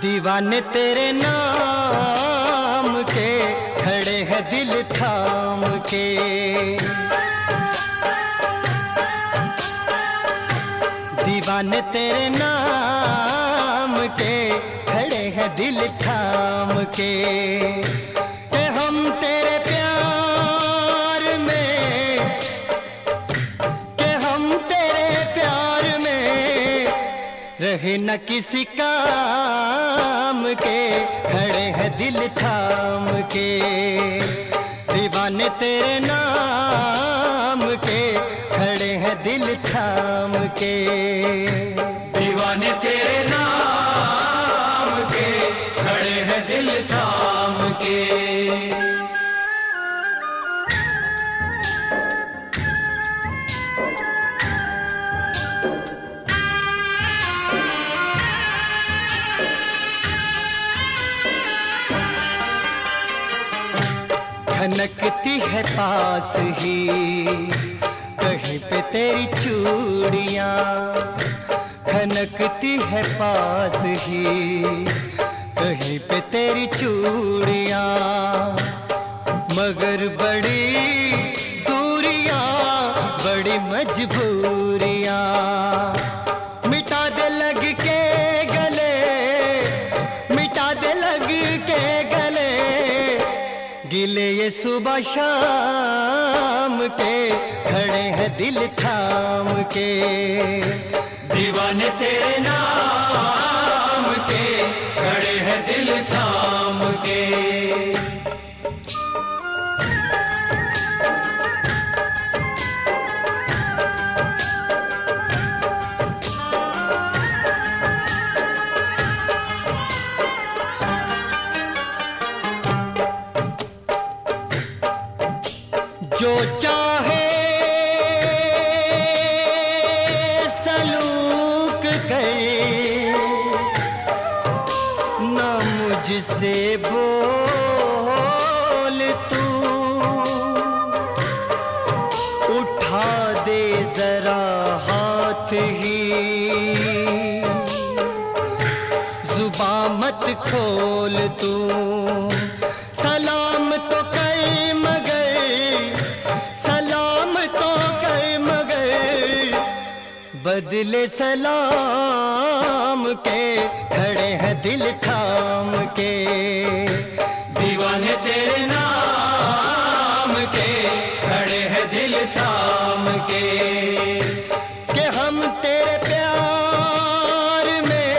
दीवाने तेरे नाम के खड़े हैं दिल थाम के। दीवाने तेरे नाम के खड़े हैं दिल थाम के। कि हम तेरे प्यार में, कि हम तेरे प्यार में रहे न किसी काम के, खड़े हैं दिल थाम के। दीवाने तेरे नाम के खड़े हैं दिल थाम के। दीवाने तेरे नाम के खड़े हैं दिल थाम के। खनकती है पास ही कहीं पे तेरी चूड़ियां, खनकती है पास ही कहीं पे तेरी चूड़ियां। मगर बड़ी दूरियां, बड़ी मजबूरियां, मिटा दे लग के गले, मिटा दे लग के गले, गिले ये सुबह शाम के खड़े हैं दिल थाम के। दीवाने तेरे नाम के खड़े हैं दिल थाम के। जो चाहे सलूक करे, ना मुझसे बोल तू, उठा दे जरा हाथ ही, जुबां मत खोल तू। सलाम तो कर मगर, सलाम तो कर मगर, बदले सलाम के खड़े हैं दिल थाम के। दीवाने तेरे नाम के खड़े हैं दिल थाम के। कि हम तेरे प्यार में,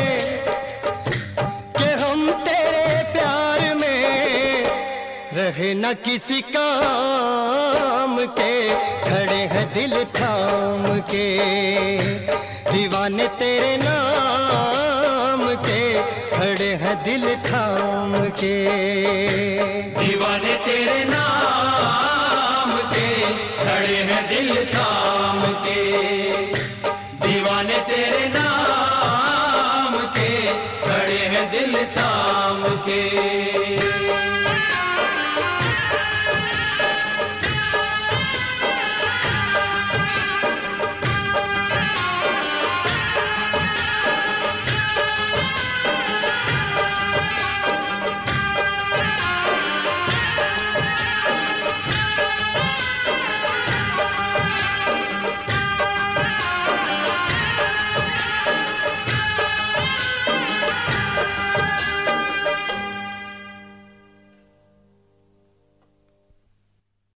कि हम तेरे प्यार में रहे न किसी काम के, खड़े हैं दिल थाम के। दीवाने तेरे नाम के खड़े हैं दिल थाम के। दीवाने तेरे नाम के खड़े हैं दिल थाम